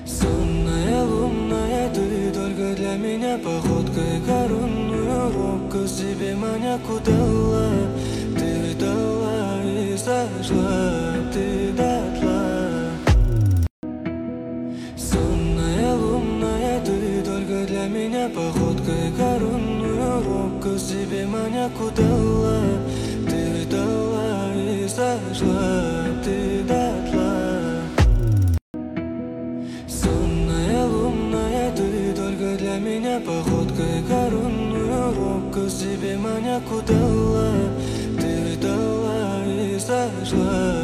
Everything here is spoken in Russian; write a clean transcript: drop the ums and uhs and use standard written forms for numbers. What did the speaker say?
Сонная лунная, ты только для меня походкой коронную робко себе маньяку дала. Ты дала и сожгла, ты дотла. Сонная лунная, ты только для меня походкой коронную робко себе маньяку дала. Ты дала и сожгла, ты дотла. Сонная лунная, ты только для меня походкой коронную робко себе маньяку дала. Ты дала и сожгла.